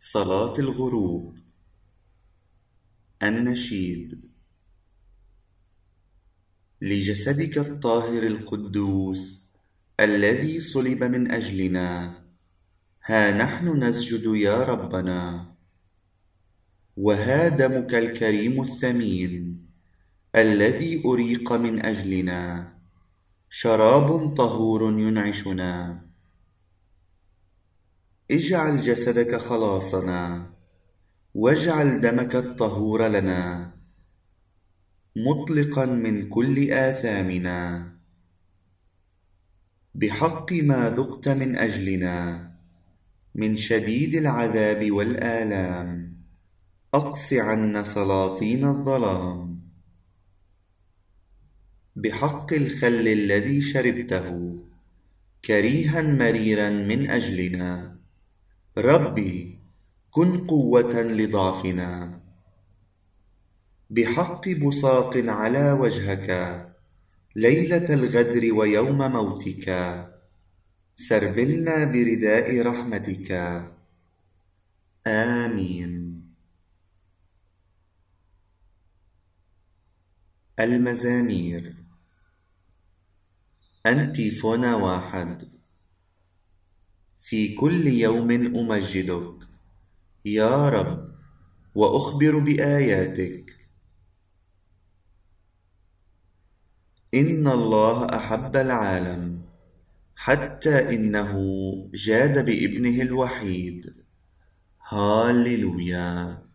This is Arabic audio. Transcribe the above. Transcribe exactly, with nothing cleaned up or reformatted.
صلاة الغروب. النشيد. لجسدك الطاهر القدوس الذي صلب من أجلنا، ها نحن نسجد يا ربنا. وها دمك الكريم الثمين الذي أريق من أجلنا، شراب طهور ينعشنا. اجعل جسدك خلاصنا، واجعل دمك الطهور لنا، مطلقا من كل آثامنا. بحق ما ذقت من أجلنا من شديد العذاب والآلام، أقص عنا سلاطين الظلام. بحق الخل الذي شربته كريها مريرا من أجلنا، ربي كن قوة لضعفنا. بحق بصاق على وجهك ليلة الغدر ويوم موتك، سربلنا برداء رحمتك. آمين. المزامير. أنتيفونا واحد. في كل يوم أمجدك يا رب، وأخبر بآياتك. إن الله أحب العالم حتى إنه جاد بابنه الوحيد. هاليلويا.